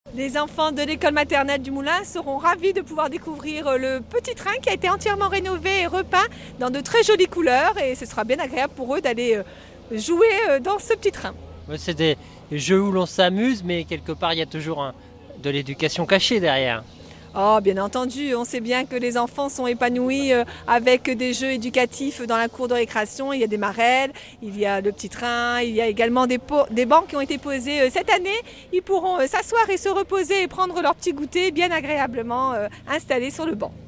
Les enfants de l'école maternelle du Moulin seront ravis de pouvoir découvrir le petit train qui a été entièrement rénové et repeint dans de très jolies couleurs et ce sera bien agréable pour eux d'aller jouer dans ce petit train. Ouais, c'est des jeux où l'on s'amuse, mais quelque part, il y a toujours de l'éducation cachée derrière. Oh, bien entendu, on sait bien que les enfants sont épanouis avec des jeux éducatifs dans la cour de récréation. Il y a des marelles, il y a le petit train, il y a également des bancs qui ont été posés cette année. Ils pourront s'asseoir et se reposer et prendre leur petit goûter bien agréablement installés sur le banc.